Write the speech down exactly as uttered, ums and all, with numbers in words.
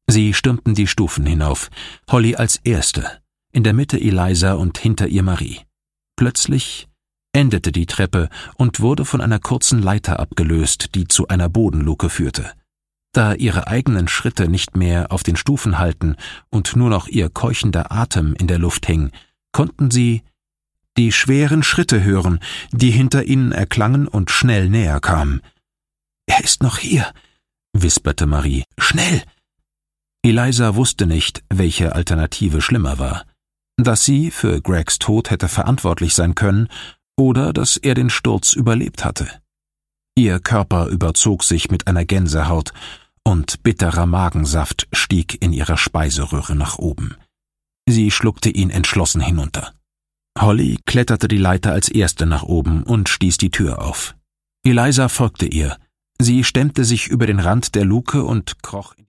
Sie stürmten die Stufen hinauf, Holly als Erste, in der Mitte Eliza und hinter ihr Marie. Plötzlich endete die Treppe und wurde von einer kurzen Leiter abgelöst, die zu einer Bodenluke führte. Da ihre eigenen Schritte nicht mehr auf den Stufen hallten und nur noch ihr keuchender Atem in der Luft hing, konnten sie die schweren Schritte hören, die hinter ihnen erklangen und schnell näher kamen. »Er ist noch hier«, wisperte Marie. »Schnell!« Eliza wusste nicht, welche Alternative schlimmer war. Dass sie für Gregs Tod hätte verantwortlich sein können oder dass er den Sturz überlebt hatte. Ihr Körper überzog sich mit einer Gänsehaut und bitterer Magensaft stieg in ihrer Speiseröhre nach oben. Sie schluckte ihn entschlossen hinunter. Holly kletterte die Leiter als Erste nach oben und stieß die Tür auf. Eliza folgte ihr. Sie stemmte sich über den Rand der Luke und kroch